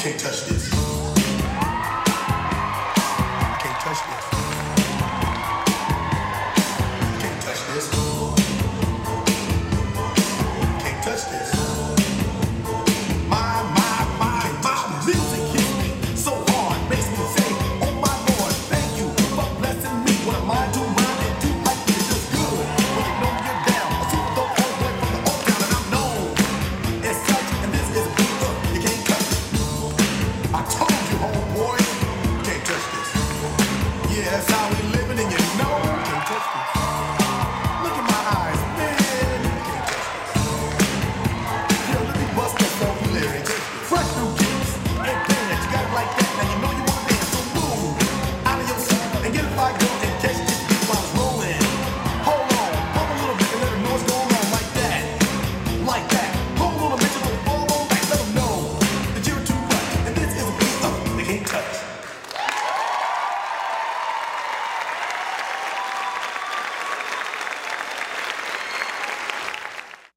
Can't touch this. Can't touch this. Can't touch this. Can't touch this. My music hits me so hard, makes me say, oh my Lord, thank you for blessing me. What am I to rhyme and do like this is good? When you know you're down, a super old boy from the old town, and I'm known as such, and this is good. You can't touch it. I told you, homeboy, can't touch this. Yeah, that's how